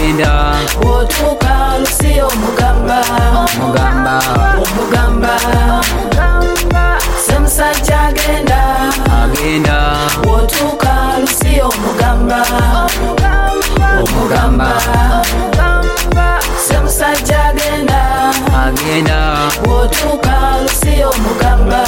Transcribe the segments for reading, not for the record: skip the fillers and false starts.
agenda wotuka Lucio mugamba semusajja agenda wotuka Lucio mugamba semusajja agenda wotuka Lucio mugamba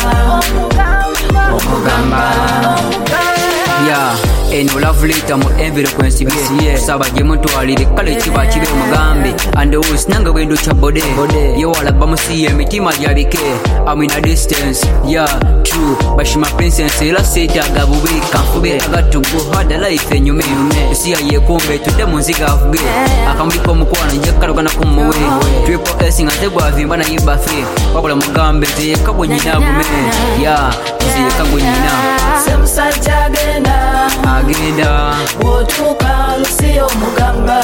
yeah eno love letter mu envelope nsibye saba gye mutwalire kale kiba kibe mugambe and who's nanga wendo cha bode yo wala bamusiye mitima yabike I'm in a distance yeah true bashima princess ela seta gabubika kube agatungu hada life enyume siya yekombe tudde munziga avuge akambiko mukwana njekalogana kumuwe triple s ngategwa vimba na yibafe wakola mugambe ziyeka gwenyina gume yeah ziyeka gwenyina semusajja agenda wotuka Lucio mugamba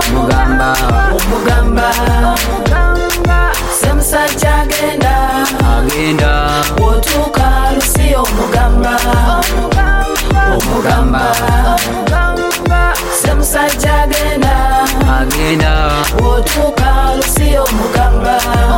semusajja agenda wotuka Lucio mugamba semusajja agenda wotuka Lucio mugamba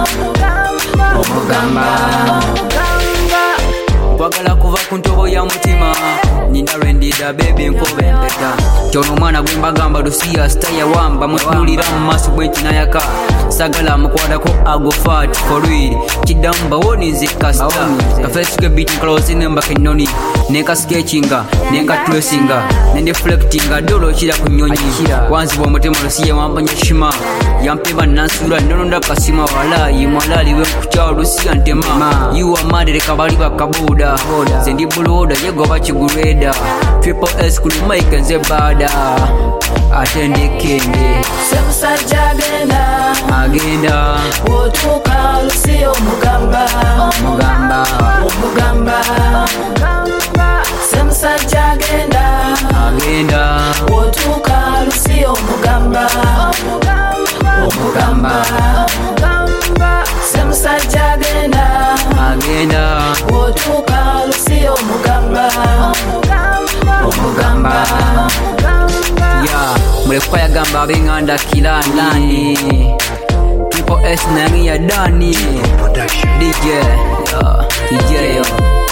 kwagala kuva ku ntobo ya mutima nina rendida baby nkobe mpeta kyono mwana gwembagamba lusiya staya wamba mutulira mu maso bwentina yaka sagala mukwadako agofat for real kidamba woni zikasta kafesuke beating close nemba kenoni neka sketchinga neka tracing ne deflecting dolo kira kunyonyi kwanzi bwo mutima lusiya wambanya shima yampeba nasura ndonda kasima wala yimwalali we kucha lusiya ntema you are mad rekabali bakabuda zendi buloda yegoba kigureda triple s kulu mike nze bada atendekende semusajja agenda wotuka Lucio mugamba semusajja agenda wotuka Lucio mugamba semusajja agenda wotuka Lucio mugamba yeah mulekupa yagamba abenganda kilani triple s nangi ya dani DJ yo